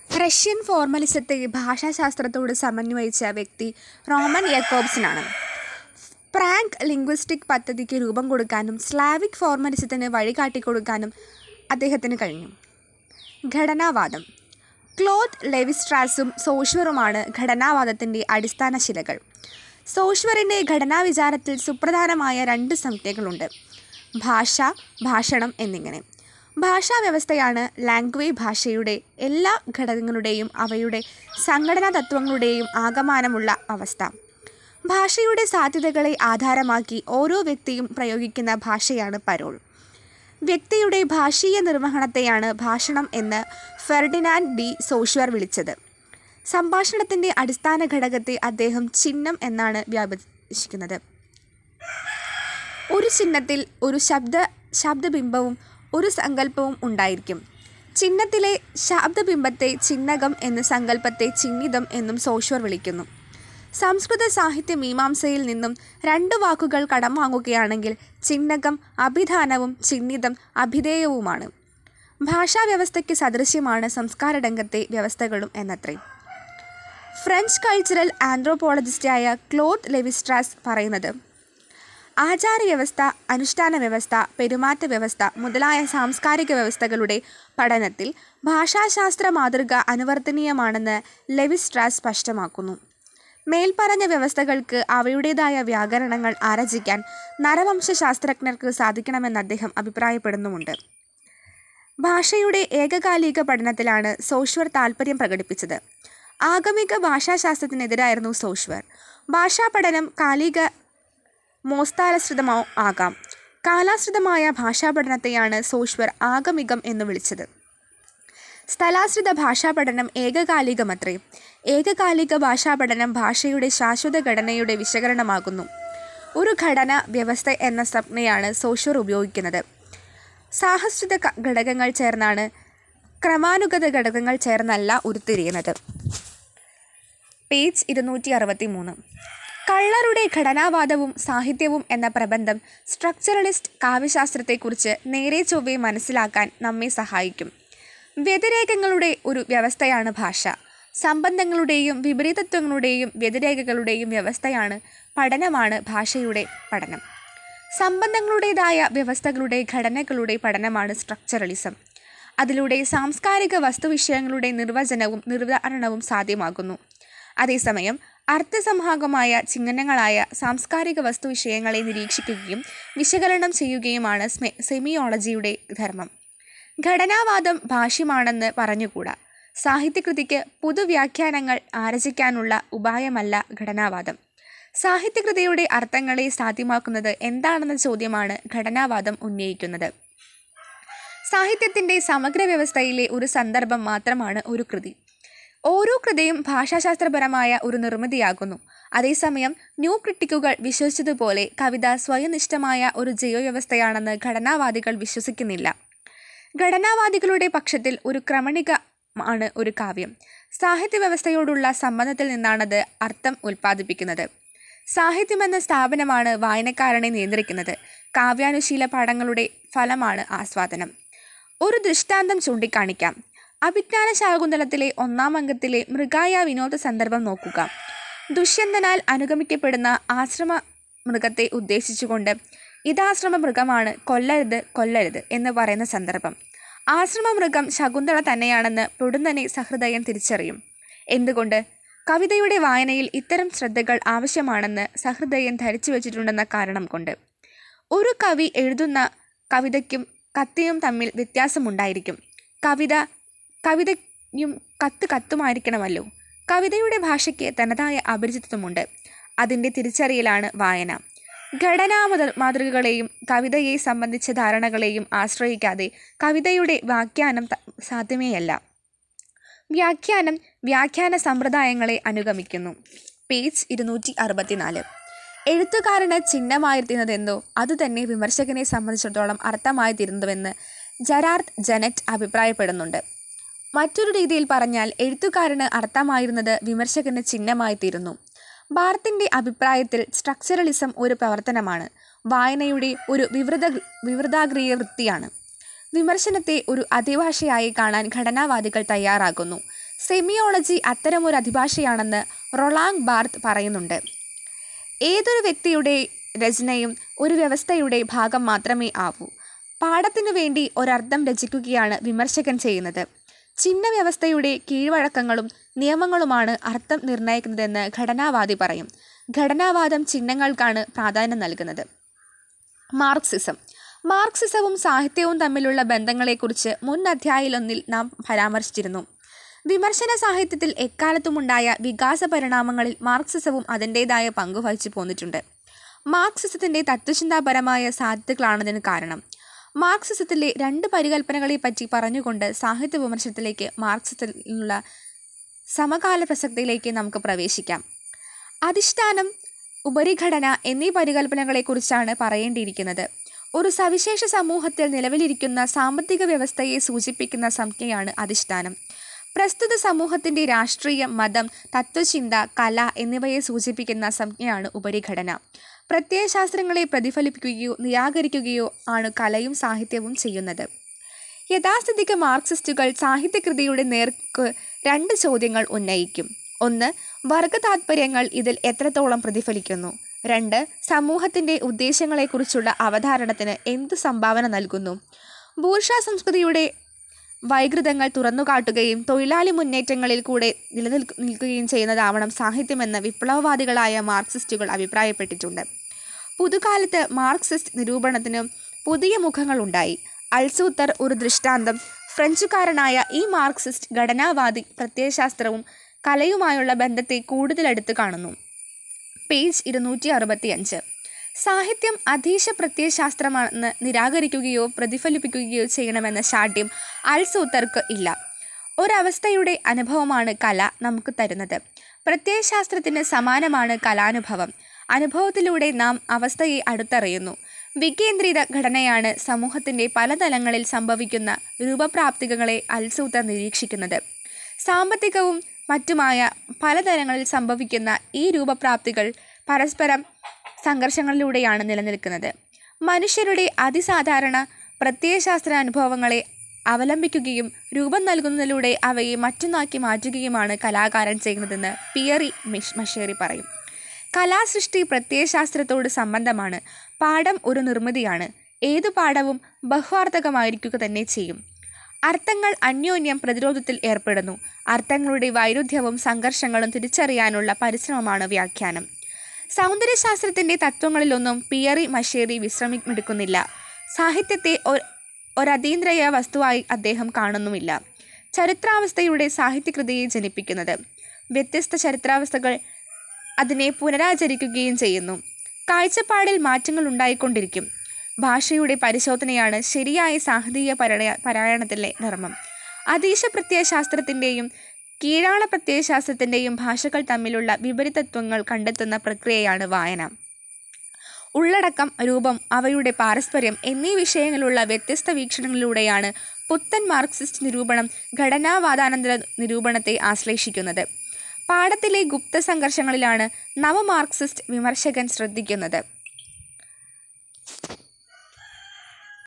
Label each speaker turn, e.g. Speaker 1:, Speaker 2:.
Speaker 1: Russian ഫോർമലിസത്തെ ഭാഷാശാസ്ത്രത്തോട് സമന്വയിച്ച വ്യക്തി Roman യാക്കോബ്സനാണ്. Frank linguistic പദ്ധതിക്ക് രൂപം കൊടുക്കാനും സ്ലാവിക് ഫോർമലിസത്തിന് വഴികാട്ടിക്കൊടുക്കാനും അദ്ദേഹത്തിന് കഴിഞ്ഞു. ഘടനാവാദം. ക്ലോദ് ലെവി-സ്ട്രാസും സോഷ്വറുമാണ് ഘടനാവാദത്തിൻ്റെ അടിസ്ഥാന ശിലകൾ. സോഷ്വറിൻ്റെ ഘടനാവിചാരത്തിൽ സുപ്രധാനമായ രണ്ട് സംജ്ഞകളുണ്ട്: ഭാഷ, ഭാഷണം എന്നിങ്ങനെ. ഭാഷാവ്യവസ്ഥയാണ് ലാംഗ്വേ ഭാഷയുടെ എല്ലാ ഘടകങ്ങളുടെയും അവയുടെ സംഘടനാ തത്വങ്ങളുടെയും ആകമാനമുള്ള അവസ്ഥ. ഭാഷയുടെ സാധ്യതകളെ ആധാരമാക്കി ഓരോ വ്യക്തിയും പ്രയോഗിക്കുന്ന ഭാഷയാണ് പരോൾ. വ്യക്തിയുടെ ഭാഷീയ നിർവഹണത്തെയാണ് ഭാഷണം എന്ന് ഫെർഡിനാൻഡ് ഡി സോഷ്വർ വിളിച്ചത്. സംഭാഷണത്തിൻ്റെ അടിസ്ഥാന ഘടകത്തെ അദ്ദേഹം ചിഹ്നം എന്നാണ് വ്യാഖ്യാനിക്കുന്നത്. ഒരു ചിഹ്നത്തിൽ ഒരു ശബ്ദബിംബവും ഒരു സങ്കല്പവും ഉണ്ടായിരിക്കും. ചിഹ്നത്തിലെ ശബ്ദബിംബത്തെ ചിഹ്നകം എന്നും സങ്കല്പത്തെ ചിഹ്നിതം എന്നും സോഷ്വർ വിളിക്കുന്നു. സംസ്കൃത സാഹിത്യ മീമാംസയിൽ നിന്നും രണ്ട് വാക്കുകൾ കടം വാങ്ങുകയാണെങ്കിൽ ചിഹ്നകം അഭിധാനവും ചിഹ്നിതം അഭിധേയവുമാണ്. ഭാഷാവ്യവസ്ഥയ്ക്ക് സദൃശ്യമാണ് സംസ്കാരരംഗത്തെ വ്യവസ്ഥകളും എന്നത്രേ. ഫ്രഞ്ച് കൾച്ചറൽ ആന്ത്രോപോളജിസ്റ്റായ ക്ലോദ് ലെവി-സ്ട്രാസ് പറയുന്നത്, ആചാരവ്യവസ്ഥ, അനുഷ്ഠാന വ്യവസ്ഥ, പെരുമാറ്റ വ്യവസ്ഥ മുതലായ സാംസ്കാരിക വ്യവസ്ഥകളുടെ പഠനത്തിൽ ഭാഷാശാസ്ത്ര മാതൃക അനുവർത്തനീയമാണെന്ന് ലെവി-സ്ട്രാസ് സ്പഷ്ടമാക്കുന്നു. മേൽപ്പറഞ്ഞ വ്യവസ്ഥകൾക്ക് അവയുടേതായ വ്യാകരണങ്ങൾ ആർജിക്കാൻ നരവംശാസ്ത്രജ്ഞർക്ക് സാധിക്കണമെന്ന് അദ്ദേഹം അഭിപ്രായപ്പെടുന്നുമുണ്ട്. ഭാഷയുടെ ഏകകാലിക പഠനത്തിലാണ് സോഷ്വർ താൽപ്പര്യം പ്രകടിപ്പിച്ചത്. ആഗമിക ഭാഷാശാസ്ത്രത്തിനെതിരായിരുന്നു സോഷ്വർ. ഭാഷാപഠനം മോസ്താലാശ്രിതമോ ആകാം. കാലാശ്രിതമായ ഭാഷാപഠനത്തെയാണ് സോഷ്വർ ആഗമികം എന്ന് വിളിച്ചത്. സ്ഥലാശ്രിത ഭാഷാപഠനം ഏകകാലികമത്രേ. ഏകകാലിക ഭാഷാപഠനം ഭാഷയുടെ ശാശ്വത ഘടനയുടെ വിശകലനമാകുന്നു. ഒരു ഘടന, വ്യവസ്ഥ എന്ന സംജ്ഞയാണ് സോഷ്വർ ഉപയോഗിക്കുന്നത്. സാഹസ്രിത ഘടകങ്ങൾ ചേർന്നാണ്, ക്രമാനുഗത ഘടകങ്ങൾ ചേർന്നല്ല ഉരുത്തിരിയുന്നത്. പേജ് 263. കള്ളറുടെ ഘടനാവാദവും സാഹിത്യവും എന്ന പ്രബന്ധം സ്ട്രക്ചറലിസ്റ്റ് കാവ്യശാസ്ത്രത്തെക്കുറിച്ച് നേരെ ചൊവ്വേ മനസ്സിലാക്കാൻ നമ്മെ സഹായിക്കും. വ്യതിരേകങ്ങളുടെ ഒരു വ്യവസ്ഥയാണ് ഭാഷ. സംബന്ധങ്ങളുടെയും വിപരീതത്വങ്ങളുടെയും വ്യതിരേകകളുടെയും വ്യവസ്ഥയാണ് പഠനമാണ് ഭാഷയുടെ പഠനം. സംബന്ധങ്ങളുടേതായ വ്യവസ്ഥകളുടെ ഘടനകളുടെ പഠനമാണ് സ്ട്രക്ചറലിസം. അതിലൂടെ സാംസ്കാരിക വസ്തുവിഷയങ്ങളുടെ നിർവചനവും നിർവ്വഹണവും സാധ്യമാകുന്നു. അതേസമയം അർത്ഥസംഹാകമായ ചിഹ്നങ്ങളായ സാംസ്കാരിക വസ്തുവിഷയങ്ങളെ നിരീക്ഷിക്കുകയും വിശകലനം ചെയ്യുകയുമാണ് സെമിയോളജിയുടെ ധർമ്മം. ഘടനാവാദം ഭാഷ്യമാണെന്ന് പറഞ്ഞുകൂടാ. സാഹിത്യകൃതിക്ക് പുതുവ്യാഖ്യാനങ്ങൾ ആർജിക്കാനുള്ള ഉപായമല്ല ഘടനാവാദം. സാഹിത്യകൃതിയുടെ അർത്ഥങ്ങളെ സാധ്യമാക്കുന്നത് എന്താണെന്ന ചോദ്യമാണ് ഘടനാവാദം ഉന്നയിക്കുന്നത്. സാഹിത്യത്തിൻ്റെ സമഗ്ര വ്യവസ്ഥയിലെ ഒരു സന്ദർഭം മാത്രമാണ് ഒരു കൃതി. ഓരോ കൃതിയും ഭാഷാശാസ്ത്രപരമായ ഒരു നിർമ്മിതിയാകുന്നു. അതേസമയം ന്യൂ ക്രിട്ടിക്കുകൾ വിശ്വസിച്ചതുപോലെ കവിത സ്വയനിഷ്ഠമായ ഒരു ജൈവവ്യവസ്ഥയാണെന്ന് ഘടനാവാദികൾ വിശ്വസിക്കുന്നില്ല. ഘടനാവാദികളുടെ പക്ഷത്തിൽ ഒരു ക്രമണികമാണ് ഒരു കാവ്യം. സാഹിത്യവ്യവസ്ഥയോടുള്ള സംബന്ധത്തിൽ നിന്നാണത് അർത്ഥം ഉൽപ്പാദിപ്പിക്കുന്നത്. സാഹിത്യമെന്ന സ്ഥാപനമാണ് വായനക്കാരനെ നിയന്ത്രിക്കുന്നത്. കാവ്യാനുശീല പാഠങ്ങളുടെ ഫലമാണ് ആസ്വാദനം. ഒരു ദൃഷ്ടാന്തം ചൂണ്ടിക്കാണിക്കാം. അഭിജ്ഞാനശാകുന്തളത്തിലെ 1-ാം അംഗത്തിലെ മൃഗായ വിനോദ സന്ദർഭം നോക്കുക. ദുഷ്യന്തനാൽ അനുഗമിക്കപ്പെടുന്ന ആശ്രമ മൃഗത്തെ ഉദ്ദേശിച്ചുകൊണ്ട് ഇതാശ്രമ മൃഗമാണ്, കൊല്ലരുത് കൊല്ലരുത് എന്ന് പറയുന്ന സന്ദർഭം. ആശ്രമമൃഗം ശകുന്തള തന്നെയാണെന്ന് പൊടുന്നനെ സഹൃദയൻ തിരിച്ചറിയും. എന്തുകൊണ്ട്? കവിതയുടെ വായനയിൽ ഇത്തരം ശ്രദ്ധകൾ ആവശ്യമാണെന്ന് സഹൃദയൻ ധരിച്ചു വച്ചിട്ടുണ്ടെന്ന കാരണം കൊണ്ട്. ഒരു കവി എഴുതുന്ന കവിതയ്ക്കും കത്തിയും തമ്മിൽ വ്യത്യാസമുണ്ടായിരിക്കും. കവിതയും കത്തുമായിരിക്കണമല്ലോ. കവിതയുടെ ഭാഷയ്ക്ക് തനതായ അപരിചിതത്വമുണ്ട്. അതിൻ്റെ തിരിച്ചറിയലാണ് വായന. ഘടനാ മാതൃകകളെയും കവിതയെ സംബന്ധിച്ച ധാരണകളെയും ആശ്രയിക്കാതെ കവിതയുടെ വ്യാഖ്യാനം സാധ്യമേയല്ല. വ്യാഖ്യാന സമ്പ്രദായങ്ങളെ അനുഗമിക്കുന്നു. പേജ് 264. എഴുത്തുകാരന് ചിഹ്നമായിരുന്നതെന്തോ അതുതന്നെ വിമർശകനെ സംബന്ധിച്ചിടത്തോളം അർത്ഥമായി തീരുന്നുവെന്ന് ജെറാർഡ് ജെനറ്റ് അഭിപ്രായപ്പെടുന്നുണ്ട്. മറ്റൊരു രീതിയിൽ പറഞ്ഞാൽ എഴുത്തുകാരന് അർത്ഥമായിരുന്നത് വിമർശകന് ചിഹ്നമായി തീരുന്നു. ബാർത്തിൻ്റെ അഭിപ്രായത്തിൽ സ്ട്രക്ചറലിസം ഒരു പ്രവർത്തനമാണ്, വായനയുടെ ഒരു വിവൃതാഗ്രീയ വൃത്തിയാണ്. വിമർശനത്തെ ഒരു അതിഭാഷയായി കാണാൻ ഘടനാവാദികൾ തയ്യാറാകുന്നു. സെമിയോളജി അത്തരമൊരു അതിഭാഷയാണെന്ന് റൊളാങ് ബാർത്ത് പറയുന്നുണ്ട്. ഏതൊരു വ്യക്തിയുടെ രചനയും ഒരു വ്യവസ്ഥയുടെ ഭാഗം മാത്രമേ ആവൂ. പാഠത്തിനു വേണ്ടി ഒരർത്ഥം രചിക്കുകയാണ് വിമർശകൻ ചെയ്യുന്നത്. ചിഹ്ന വ്യവസ്ഥയുടെ കീഴ്വഴക്കങ്ങളും നിയമങ്ങളുമാണ് അർത്ഥം നിർണ്ണയിക്കുന്നതെന്ന് ഘടനാവാദി പറയും. ഘടനാവാദം ചിഹ്നങ്ങൾക്കാണ് പ്രാധാന്യം നൽകുന്നത്. മാർക്സിസവും സാഹിത്യവും തമ്മിലുള്ള ബന്ധങ്ങളെക്കുറിച്ച് മുൻ അധ്യായത്തിലൊന്നിൽ നാം പരാമർശിച്ചിരുന്നു. വിമർശന സാഹിത്യത്തിൽ എക്കാലത്തുമുണ്ടായ വികാസ പരിണാമങ്ങളിൽ മാർക്സിസവും അതിൻ്റേതായ പങ്കു വഹിച്ചു പോന്നിട്ടുണ്ട്. മാർക്സിസത്തിൻ്റെ തത്വചിന്താപരമായ സാധ്യതകളാണതിന് കാരണം. മാർക്സിസത്തിലെ 2 പരികല്പനകളെപ്പറ്റി പറഞ്ഞുകൊണ്ട് സാഹിത്യ വിമർശനത്തിലേക്ക് മാർക്സിസത്തിലുള്ള സമകാല പ്രസക്തിയിലേക്ക് നമുക്ക് പ്രവേശിക്കാം. അധിഷ്ഠാനം, ഉപരിഘടന എന്നീ പരികല്പനകളെക്കുറിച്ചാണ് പറയേണ്ടിയിരിക്കുന്നത്. ഒരു സവിശേഷ സമൂഹത്തിൽ നിലവിലിരിക്കുന്ന സാമ്പത്തിക വ്യവസ്ഥയെ സൂചിപ്പിക്കുന്ന സംജ്ഞയാണ് അധിഷ്ഠാനം. പ്രസ്തുത സമൂഹത്തിൻ്റെ രാഷ്ട്രീയം, മതം, തത്വചിന്ത, കല എന്നിവയെ സൂചിപ്പിക്കുന്ന സംജ്ഞയാണ് ഉപരിഘടന. പ്രത്യയശാസ്ത്രങ്ങളെ പ്രതിഫലിപ്പിക്കുകയോ നിരാകരിക്കുകയോ ആണ് കലയും സാഹിത്യവും ചെയ്യുന്നത്. യഥാസ്ഥിതിക മാർക്സിസ്റ്റുകൾ സാഹിത്യകൃതിയുടെ നേർക്ക് 2 ചോദ്യങ്ങൾ ഉന്നയിക്കും. 1. വർഗ താത്പര്യങ്ങൾ ഇതിൽ എത്രത്തോളം പ്രതിഫലിക്കുന്നു? 2. സമൂഹത്തിൻ്റെ ഉദ്ദേശങ്ങളെക്കുറിച്ചുള്ള അവധാരണത്തിന് എന്തു സംഭാവന നൽകുന്നു? ബൂർഷ്വാ സംസ്കൃതിയുടെ വൈകൃതങ്ങൾ തുറന്നുകാട്ടുകയും തൊഴിലാളി മുന്നേറ്റങ്ങളിൽ കൂടെ നിലനിൽക്കുകയും ചെയ്യുന്നതാവണം സാഹിത്യമെന്ന് വിപ്ലവവാദികളായ മാർക്സിസ്റ്റുകൾ അഭിപ്രായപ്പെട്ടിട്ടുണ്ട്. പുതുകാലത്ത് മാർക്സിസ്റ്റ് നിരൂപണത്തിന് പുതിയ മുഖങ്ങളുണ്ടായി. അൽസൂത്തർ ഒരു ദൃഷ്ടാന്തം. ഫ്രഞ്ചുകാരനായ ഈ മാർക്സിസ്റ്റ് ഘടനാവാദി പ്രത്യയശാസ്ത്രവും കലയുമായുള്ള ബന്ധത്തെ കൂടുതലെടുത്ത് കാണുന്നു. പേജ് 265. സാഹിത്യം അധീശ പ്രത്യയശാസ്ത്രമാണെന്ന് നിരാകരിക്കുകയോ പ്രതിഫലിപ്പിക്കുകയോ ചെയ്യണമെന്ന ശാഠ്യം അൽസൂത്തർക്ക് ഇല്ല. ഒരവസ്ഥയുടെ അനുഭവമാണ് കല നമുക്ക് തരുന്നത്. പ്രത്യയശാസ്ത്രത്തിന് സമാനമാണ് കലാനുഭവം. അനുഭവത്തിലൂടെ നാം അവസ്ഥയെ അടുത്തറിയുന്നു. വികേന്ദ്രിത ഘടനയാണ് സമൂഹത്തിൻ്റെ പല തലങ്ങളിൽ സംഭവിക്കുന്ന രൂപപ്രാപ്തികളെ അൽസൂത്തർ നിരീക്ഷിക്കുന്നത്. സാമ്പത്തികവും മറ്റുമായ പലതരങ്ങളിൽ സംഭവിക്കുന്ന ഈ രൂപപ്രാപ്തികൾ പരസ്പരം സംഘർഷങ്ങളിലൂടെയാണ് നിലനിൽക്കുന്നത്. മനുഷ്യരുടെ അതിസാധാരണ പ്രത്യയശാസ്ത്ര അനുഭവങ്ങളെ അവലംബിക്കുകയും രൂപം നൽകുന്നതിലൂടെ അവയെ മറ്റൊന്നാക്കി മാറ്റുകയുമാണ് കലാകാരൻ ചെയ്യുന്നതെന്ന് പിയറി മഷേറി പറയും. കലാസൃഷ്ടി പ്രത്യയശാസ്ത്രത്തോട് സംബന്ധമാണ്. പാഠം ഒരു നിർമ്മിതിയാണ്. ഏതു പാഠവും ബഹുവാർത്ഥകമായിരിക്കുക തന്നെ ചെയ്യും. അർത്ഥങ്ങൾ അന്യോന്യം പ്രതിരോധത്തിൽ ഏർപ്പെടുന്നു. അർത്ഥങ്ങളുടെ വൈരുദ്ധ്യവും സംഘർഷങ്ങളും തിരിച്ചറിയാനുള്ള പരിശ്രമമാണ് വ്യാഖ്യാനം. സൗന്ദര്യശാസ്ത്രത്തിൻ്റെ തത്വങ്ങളിലൊന്നും പിയറി മഷേറി വിശ്രമിക്കുന്നില്ല. സാഹിത്യത്തെ ഒരതീന്ദ്രിയ വസ്തുവായി അദ്ദേഹം കാണുന്നുമില്ല. ചരിത്രാവസ്ഥയുടെ സാഹിത്യകൃതിയെ ജനിപ്പിക്കുന്നത്. വ്യത്യസ്ത ചരിത്രാവസ്ഥകൾ അതിനെ പുനരാചരിക്കുകയും ചെയ്യുന്നു. കാഴ്ചപ്പാടിൽ മാറ്റങ്ങൾ ഉണ്ടായിക്കൊണ്ടിരിക്കും. ഭാഷയുടെ പരിശോധനയാണ് ശരിയായ സാഹിത്യ പാരായണത്തിലെ ധർമ്മം. അധീശ പ്രത്യയശാസ്ത്രത്തിൻ്റെയും കീഴാള പ്രത്യയശാസ്ത്രത്തിൻ്റെയും ഭാഷകൾ തമ്മിലുള്ള വിപരീതത്വങ്ങൾ കണ്ടെത്തുന്ന പ്രക്രിയയാണ് വായന. ഉള്ളടക്കം, രൂപം, അവയുടെ പാരസ്പര്യം എന്നീ വിഷയങ്ങളുള്ള വ്യത്യസ്ത വീക്ഷണങ്ങളിലൂടെയാണ് പുത്തൻ മാർക്സിസ്റ്റ് നിരൂപണം ഘടനാവാദാനന്തര നിരൂപണത്തെ ആശ്ലേഷിക്കുന്നത്. പാഠത്തിലെ ഗുപ്ത സംഘർഷങ്ങളിലാണ് നവമാർക്സിസ്റ്റ് വിമർശകൻ ശ്രദ്ധിക്കുന്നത്.